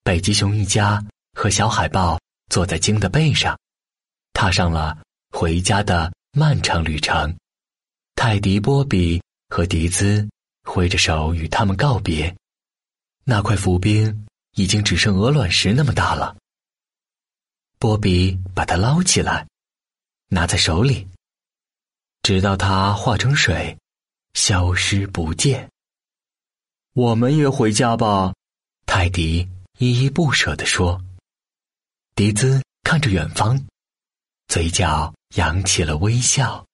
北极熊一家和小海豹坐在鲸的背上，踏上了回家的漫长旅程。泰迪、波比和迪兹挥着手与他们告别。那块浮冰已经只剩鹅卵石那么大了。波比把它捞起来，拿在手里，直到它化成水，消失不见。我们也回家吧，泰迪依依不舍地说。迪兹看着远方，嘴角扬起了微笑。